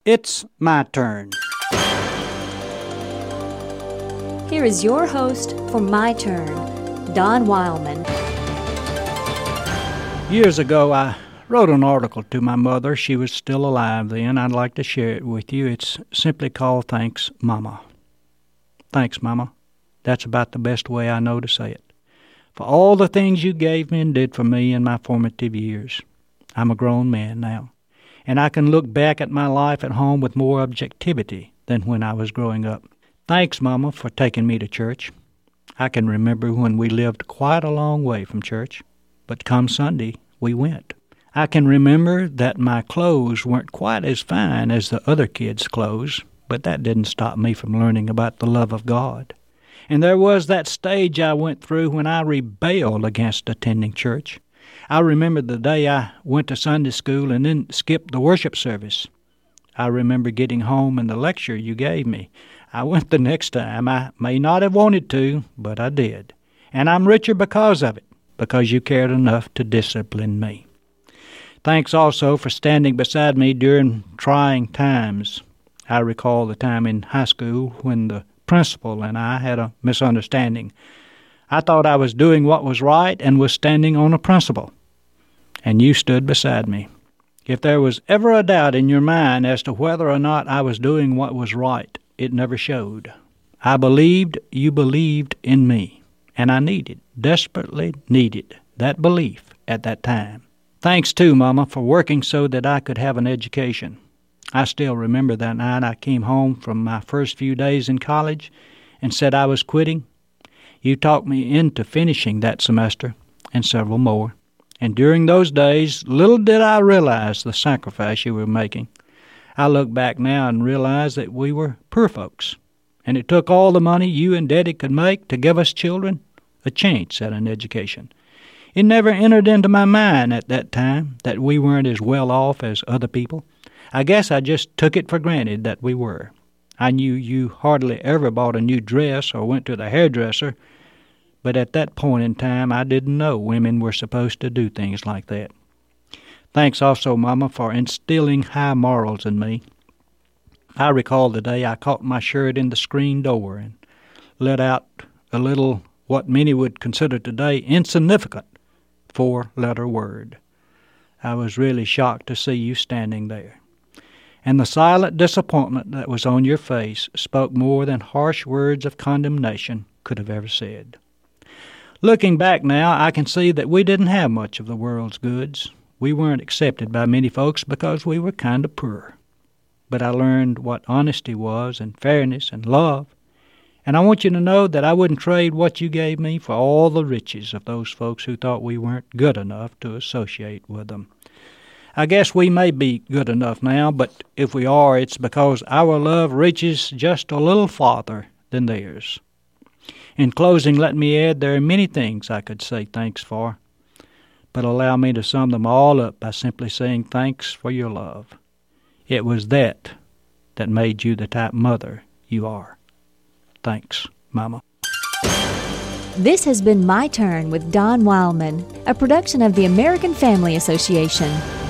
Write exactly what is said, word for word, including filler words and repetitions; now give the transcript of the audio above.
It's my turn. Here is your host for My Turn, Don Wildman. Years ago, I wrote an article to my mother. She was still alive then. I'd like to share it with you. It's simply called Thanks, Mama. Thanks, Mama. That's about the best way I know to say it. For all the things you gave me and did for me in my formative years. I'm a grown man now, and I can look back at my life at home with more objectivity than when I was growing up. Thanks, Mama, for taking me to church. I can remember when we lived quite a long way from church, but come Sunday, we went. I can remember that my clothes weren't quite as fine as the other kids' clothes, but that didn't stop me from learning about the love of God. And there was that stage I went through when I rebelled against attending church. I remember the day I went to Sunday school and then skipped the worship service. I remember getting home and the lecture you gave me. I went the next time. I may not have wanted to, but I did. And I'm richer because of it, because you cared enough to discipline me. Thanks also for standing beside me during trying times. I recall the time in high school when the principal and I had a misunderstanding. I thought I was doing what was right and was standing on a principle, and you stood beside me. If there was ever a doubt in your mind as to whether or not I was doing what was right, it never showed. I believed you believed in me, and I needed, desperately needed, that belief at that time. Thanks, too, Mama, for working so that I could have an education. I still remember that night I came home from my first few days in college and said I was quitting. You talked me into finishing that semester and several more. And during those days, little did I realize the sacrifice you were making. I look back now and realize that we were poor folks, and it took all the money you and Daddy could make to give us children a chance at an education. It never entered into my mind at that time that we weren't as well off as other people. I guess I just took it for granted that we were. I knew you hardly ever bought a new dress or went to the hairdresser, but at that point in time I didn't know women were supposed to do things like that. Thanks also, Mama, for instilling high morals in me. I recall the day I caught my shirt in the screen door and let out a little, what many would consider today, insignificant four-letter word. I was really shocked to see you standing there. And the silent disappointment that was on your face spoke more than harsh words of condemnation could have ever said. Looking back now, I can see that we didn't have much of the world's goods. We weren't accepted by many folks because we were kind of poor. But I learned what honesty was and fairness and love. And I want you to know that I wouldn't trade what you gave me for all the riches of those folks who thought we weren't good enough to associate with them. I guess we may be good enough now, but if we are, it's because our love reaches just a little farther than theirs. In closing, let me add there are many things I could say thanks for, but allow me to sum them all up by simply saying thanks for your love. It was that that made you the type mother you are. Thanks, Mama. This has been My Turn with Don Wildman, a production of the American Family Association.